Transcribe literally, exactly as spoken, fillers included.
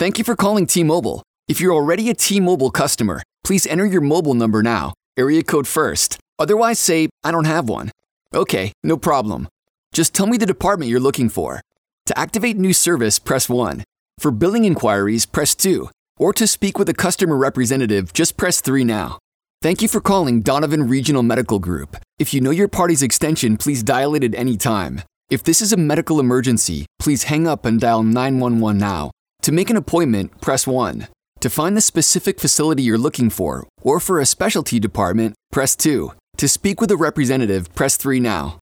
Thank you for calling T-Mobile. If you're already a T-Mobile customer, please enter your mobile number now, area code first. Otherwise, say, I don't have one. Okay, no problem. Just tell me the department you're looking for. To activate new service, press one. For billing inquiries, press two. Or to speak with a customer representative, just press three now. Thank you for calling Donovan Regional Medical Group. If you know your party's extension, please dial it at any time. If this is a medical emergency, please hang up and dial nine one one now. To make an appointment, press one. To find the specific facility you're looking for, or for a specialty department, press two. To speak with a representative, press three now.